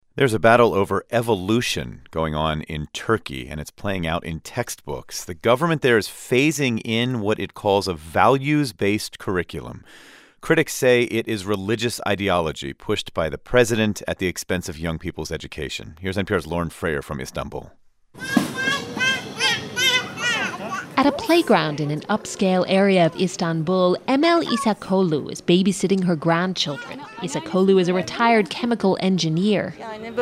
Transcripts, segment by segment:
There's a battle over evolution going on in Turkey, and it's playing out in textbooks. The government there is phasing in what it calls a values-based curriculum. Critics say it is religious ideology pushed by the president at the expense of young people's education. Here's NPR's Lauren Frayer from Istanbul. At a playground in an upscale area of Istanbul, Emel İsakoğlu is babysitting her grandchildren. İsakoğlu is a retired chemical engineer.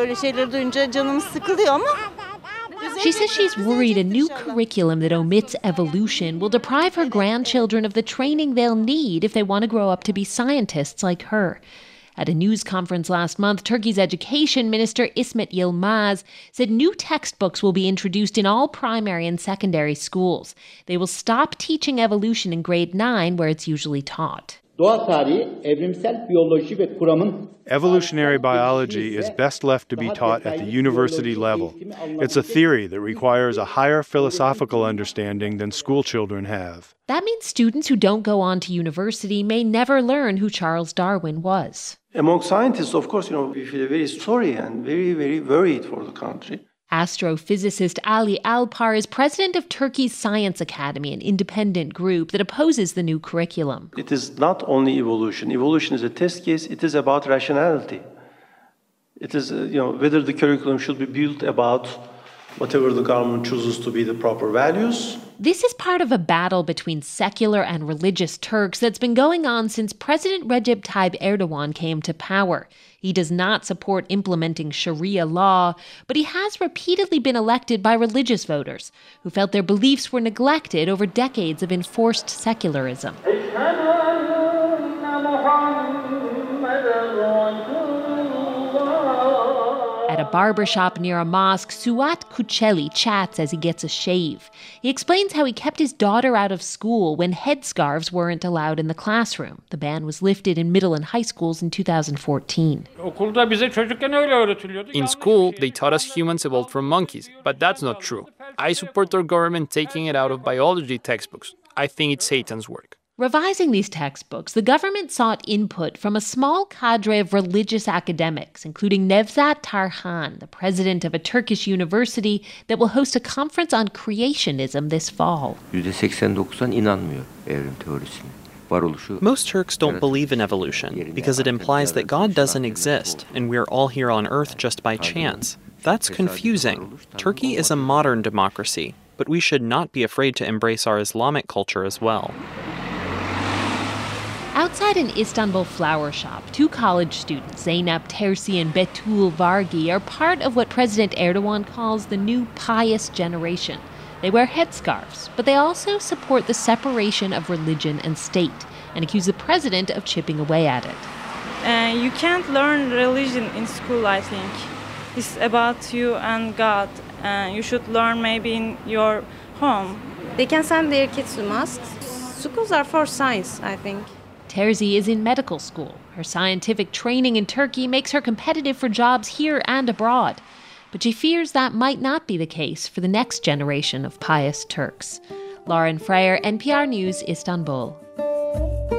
She says she's worried a new curriculum that omits evolution will deprive her grandchildren of the training they'll need if they want to grow up to be scientists like her. At a news conference last month, Turkey's education minister İsmet Yılmaz said new textbooks will be introduced in all primary and secondary schools. They will stop teaching evolution in grade 9, where it's usually taught. Evolutionary biology is best left to be taught at the university level. It's a theory that requires a higher philosophical understanding than school children have. That means students who don't go on to university may never learn who Charles Darwin was. Among scientists, of course, we feel very sorry and very, very worried for the country. Astrophysicist Ali Alpar is president of Turkey's Science Academy, an independent group that opposes the new curriculum. It is not only evolution. Evolution is a test case. It is about rationality. It is, whether the curriculum should be built about whatever the government chooses to be the proper values. This is part of a battle between secular and religious Turks that's been going on since President Recep Tayyip Erdogan came to power. He does not support implementing Sharia law, but he has repeatedly been elected by religious voters who felt their beliefs were neglected over decades of enforced secularism. At a barbershop near a mosque, Suat Kucheli chats as he gets a shave. He explains how he kept his daughter out of school when headscarves weren't allowed in the classroom. The ban was lifted in middle and high schools in 2014. In school, they taught us humans evolved from monkeys, but that's not true. I support our government taking it out of biology textbooks. I think it's Satan's work. Revising these textbooks, the government sought input from a small cadre of religious academics, including Nevzat Tarhan, the president of a Turkish university that will host a conference on creationism this fall. %89'dan inanmıyor evrim teorisine. Most Turks don't believe in evolution because it implies that God doesn't exist and we're all here on Earth just by chance. That's confusing. Turkey is a modern democracy, but we should not be afraid to embrace our Islamic culture as well. Outside an Istanbul flower shop, two college students, Zeynep Tersi and Betul Vargi, are part of what President Erdogan calls the new pious generation. They wear headscarves, but they also support the separation of religion and state and accuse the president of chipping away at it. You can't learn religion in school, I think. It's about you and God. You should learn maybe in your home. They can send their kids to mosques. Schools are for science, I think. Terzi is in medical school. Her scientific training in Turkey makes her competitive for jobs here and abroad. But she fears that might not be the case for the next generation of pious Turks. Lauren Frayer, NPR News, Istanbul.